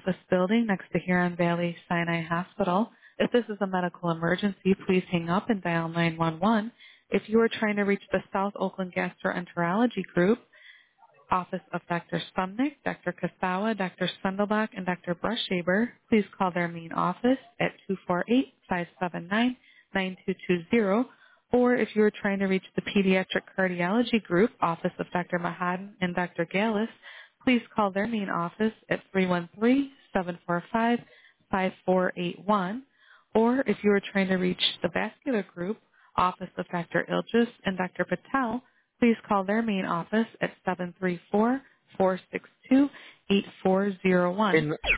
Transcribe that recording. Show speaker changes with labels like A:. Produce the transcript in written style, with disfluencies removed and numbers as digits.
A: office building next to Huron Valley Sinai Hospital. If this is a medical emergency, please hang up and dial 911. If you are trying to reach the South Oakland Gastroenterology Group, office of Dr. Sumnick, Dr. Kasawa, Dr. Sundelbach, and Dr. Brushaber, please call their main office at 248-579-9220. Or if you are trying to reach the Pediatric Cardiology Group, office of Dr. Mahadan and Dr. Gallus, please call their main office at 313-745-5481. Or if you are trying to reach the Vascular Group, office of Dr. Ilgis and Dr. Patel, please call their main office at 734-462-8401.
B: In